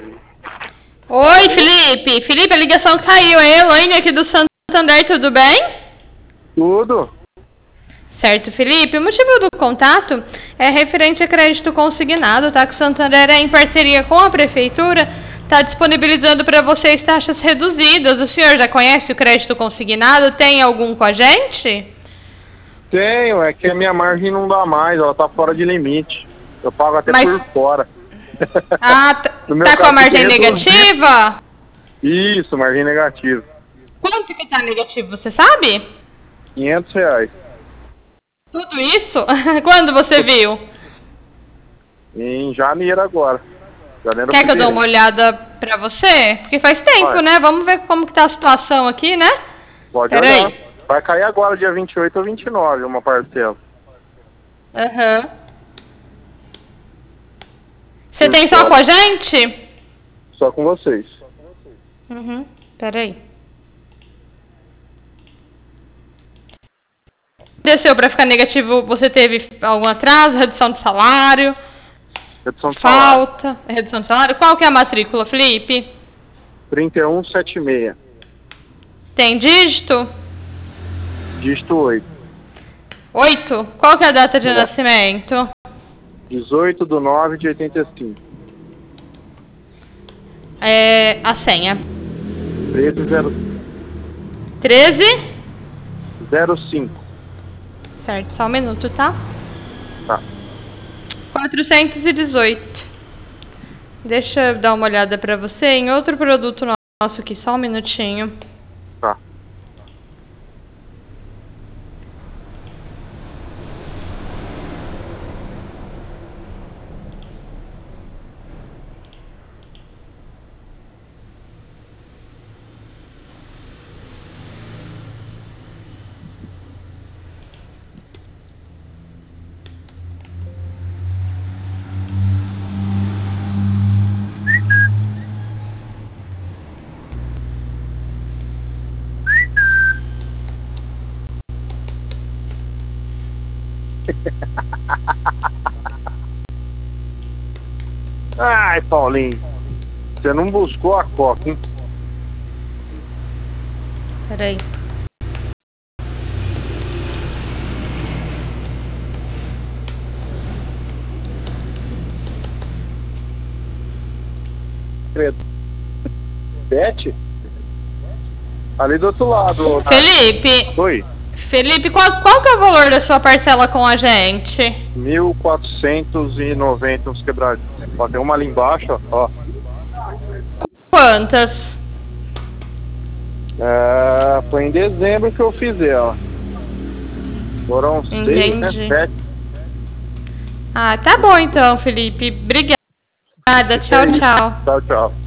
Oi, Felipe. Felipe, a ligação caiu. É a Elaine aqui do Santander, tudo bem? Tudo. Certo, Felipe. O motivo do contato é referente a crédito consignado, tá? Que o Santander é em parceria com a Prefeitura, está disponibilizando para vocês taxas reduzidas. O senhor já conhece o crédito consignado? Tem algum com a gente? Tenho, é que a minha margem não dá mais, ela tá fora de limite. Eu pago até por fora. Ah, tá com a margem negativa? Isso, margem negativa. Quanto que tá negativo, você sabe? R$500. Tudo isso? Quando você viu? Em janeiro agora. Janeiro. Quer que eu dê uma olhada pra você? Porque faz tempo, né? Vamos ver como que tá a situação aqui, né? Pode olhar. Vai cair agora, dia 28 ou 29, uma parcela. Aham. Você tem só com a gente? Só com vocês. Uhum. Peraí. Desceu pra ficar negativo, você teve algum atraso, redução de salário? Redução de salário. Falta, redução de salário. Qual que é a matrícula, Felipe? 3176. Tem dígito? Dígito 8. 8? Qual que é a data de nascimento? 18/9/85. A senha? 1305. Certo, só um minuto, tá? Tá. 418. Deixa eu dar uma olhada pra você em outro produto nosso aqui, só um minutinho. Tá. Ai, Paulinho, você não buscou a coca, hein? Peraí. Bete? Ali do outro lado. Felipe! Oi. Felipe, qual que é o valor da sua parcela com a gente? 1.490 uns quebradinhos. Ó, tem uma ali embaixo, ó. Quantas? Foi em dezembro que eu fiz ela. Foram 6, né? 7. Ah, tá bom então, Felipe. Obrigada. Tchau, tchau. Tchau, tchau.